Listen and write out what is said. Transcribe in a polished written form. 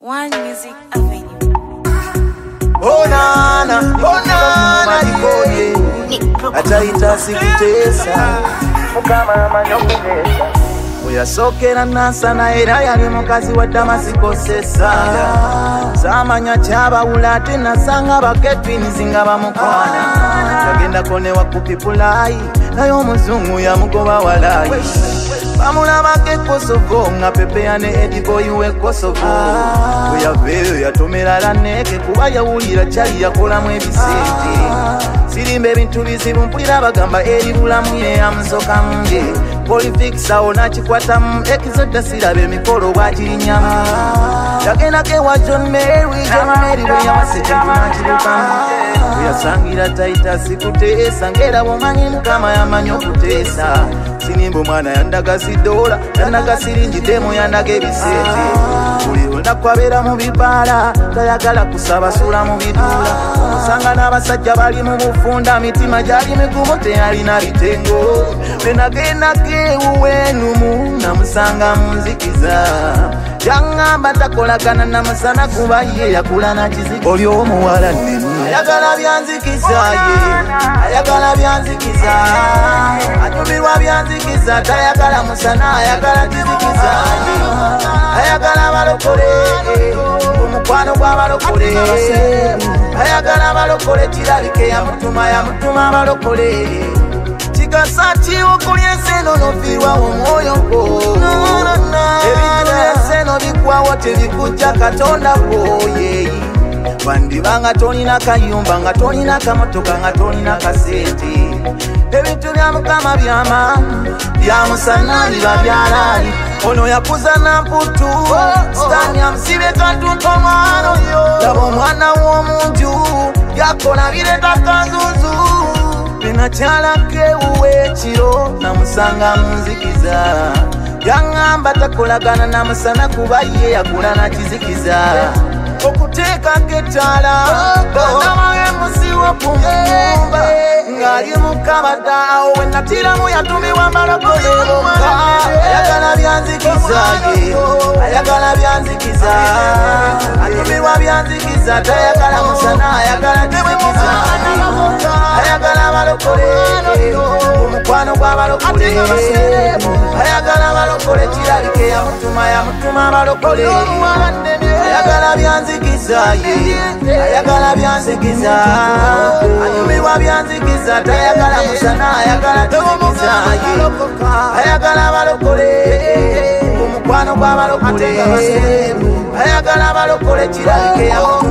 One Music Avenue. Oh nana, achaita sikutesa mukama manyokutesa uyasokera nasana era yali mukazi wa Damasiko samanya kyabawula ate nasanga baketwinizi nga bamukwana yagenda konewa kupipulayi naye omuzungu yamugoba walayi bamulabako Kosovo nga Pepe ne Ediboy we Kosovo weyaveeyo yatomera Laneke kuba yawulira kyali yakolamu ebisente sirimba ebintu bizibu mpulira bagamba eri bulamu ye yamusoka munge Politics awo nakikwatamu ekizoda sirabe emikolo bwagirinyamu yagendako ewa John Mary bwe yawasekintu nakirukamu weyasangira taita sikutesa ngera bwomanyi mukama yamanyi okuteesa sinimba omwana yandaga sidola yandaga siringi demo yandaga ebisente buli lunaku abeera mu bibaala tayagala kusabasula mu bidula osanga n'abasajja bali mu bufunda mitima gyali migumu teyalina bitengo benagendako ewuwenumu namusanga munzikiza yaŋŋamba takolagana namusana kuba ye yakula nakizikiza oli omuwala nnemu ayagala byanzikiza ye ayagala byanzikiza anyumirwa byanzikiza tayagala musana ayagala kizikiza ayagala balokole omukwano gw'abalokole ayagala balokole kirabike yamutuma balokole kigasa ki okulya enseno nofiirwa omwoyo gwo ebintu by'enseno bikwawo tebikujja Katonda kwoyeyi wandiba nga tolina kayumba nga tolina kamotoka nga tolina kasente ebintu bya mukama byamusana biba byalaali ono yakuza namputu sitani amusibye katuntu omwana oyo laba omwana w'omuntu yakola bireeta kanzunzu benakyalako ewuwe ekiro namusanga munzikiza yaŋŋamba takolagana namusana kuba ye yakula nakizikiza okuteekako ettaala banamawe musiwo ku nnyumba ng'ali mukabada awo we natiramu yatumibwa malokole bokka ayagala byanzikiza ye ayagala byanzikiza atumirwa byanzikiza tayagala musana ayagala kizikiza ayagala balokole omukwano gw'abalokole ayagala balokole kirabike yamutuma balokole ayagala byanzikiza ye ayagala byanzikiza anyumirwa byanzikiza tayagala musana ayagala kizikiza ye ayagala balokole omukwano gw'abalokole ayagala balokole kirabike yamutuma